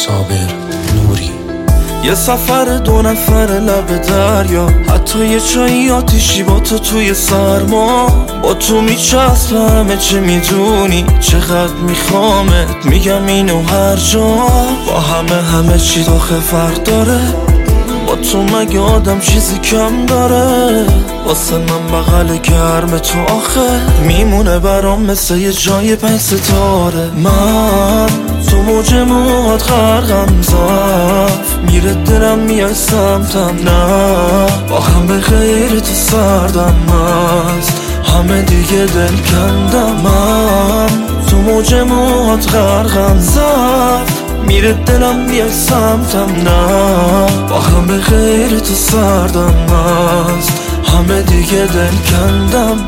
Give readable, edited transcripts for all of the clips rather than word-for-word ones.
صابر نوری. یه سفر 2 نفر لب دریا، حتی یه چایی آتیشی با تو توی سرما. با تو میچسب همه چه میدونی، چقدر میخوامت میگم اینو هر جا. با همه چی داخل فرق داره، با تو مگه آدم چیزی کم داره. واسه من بغل گرم تو آخه میمونه برام مثل یه جای 5 ستاره. من تو موج موهات غرقم، زف میره دلم میای سمتم. نه با هم به غیر تو سردم است، همه دیگه دل کندم. من تو موج موهات غرقم، زف میره دلم میای سمتم. نه با هم به غیر تو سردم است، همه دیگه دل کندم.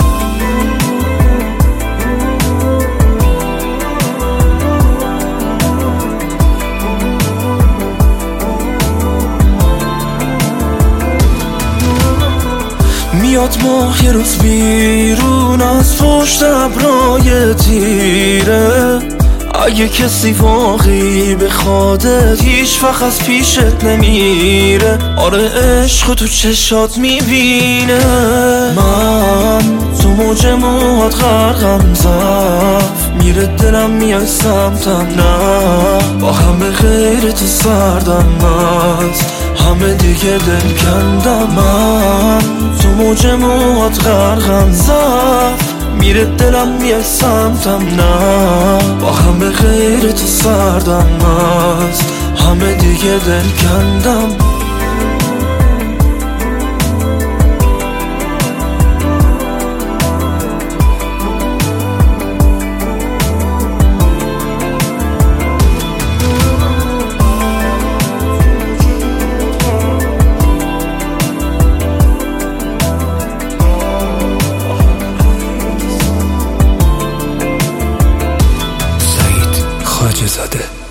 میاد ماه یه روز بیرون از پشت ابرای تیره. اگه کسی واقعی بخوادت هیچ وقت از پیشت نمیره. آره عشق تو چشات میبینه. من تو موج موهات غرقم، زف میره دلم میای سمتم. نه با هم به غیر تو سردم است، همه دیگه دل کندم. من تو موج موهات غرقم، زف میره دلم میای سمتم. نه با هم به غیر تو سردم است، همه دیگه دل کندم. خواجه زاده.